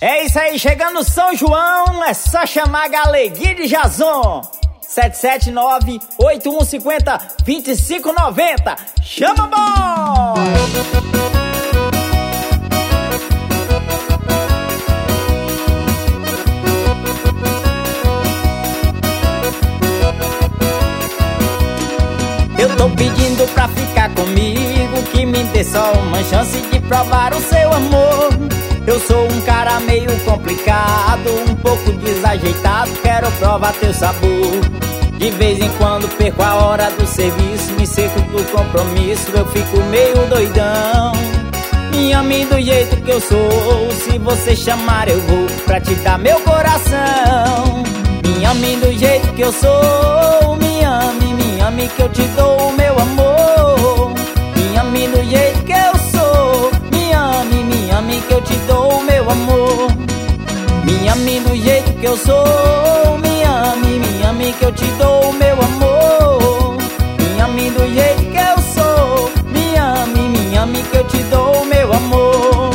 É isso aí, chegando São João, é só chamar a alegria de Jason. 779-8150-2590. Chama, boy! Eu tô pedindo pra ficar comigo, que me dê só uma chance de provar o seu amor. Eu sou um cara meio complicado, um pouco desajeitado, quero provar teu sabor. De vez em quando perco a hora do serviço, me seco do compromisso, eu fico meio doidão. Me ame do jeito que eu sou, se você chamar eu vou pra te dar meu coração. Me ame do jeito que eu sou, me ame que eu te dou o meu amor. Me ame do jeito que eu sou, me ame que eu te dou o meu amor. Me ame do jeito que eu sou, me ame que eu te dou o meu amor. Me ame do jeito que eu sou, me ame que eu te dou o meu amor.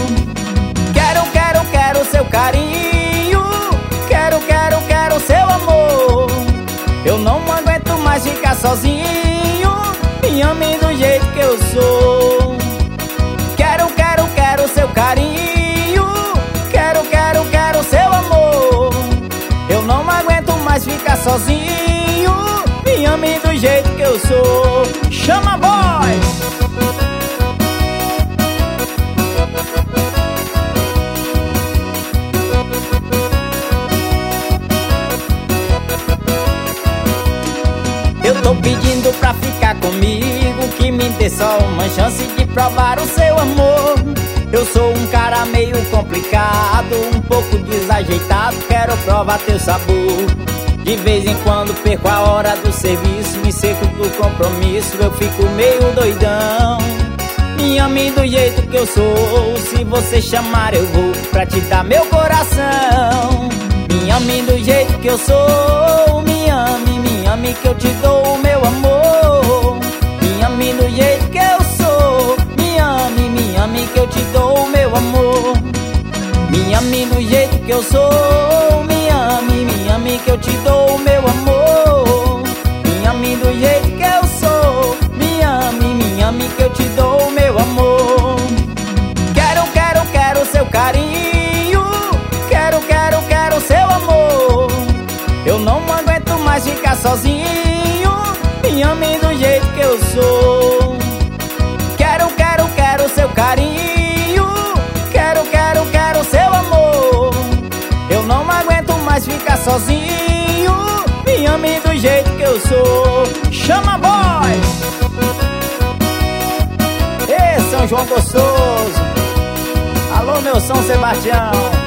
Quero seu carinho, quero seu amor. Eu não aguento mais ficar sozinho, me ame do jeito que eu sou. Quero seu carinho, quero seu amor. Eu não aguento mais ficar sozinho, me ame do jeito que eu sou. Chama, boy! Eu tô pedindo pra ficar comigo, que me dê só uma chance de provar o seu amor. Eu sou um cara meio complicado, um pouco desajeitado, quero provar teu sabor. De vez em quando perco a hora do serviço, me seco do compromisso, eu fico meio doidão. Me ame do jeito que eu sou, se você chamar eu vou pra te dar meu coração. Me ame do jeito que eu sou, me ame que eu te dou o meu amor. Me ame do jeito que eu sou, me ame que eu te dou o meu amor. Me ame do jeito que eu sou, me ame que eu te dou o meu amor. Me ame do jeito que eu sou, me ame que eu te dou o meu amor. Quero seu carinho, quero seu amor. Eu não aguento mais ficar sozinho, me ame do jeito que eu sou. Quero seu carinho, quero seu amor. Eu não aguento mais ficar sozinho, me ame do jeito que eu sou. Chama, boy! Ê, São João gostoso. Alô, meu São Sebastião.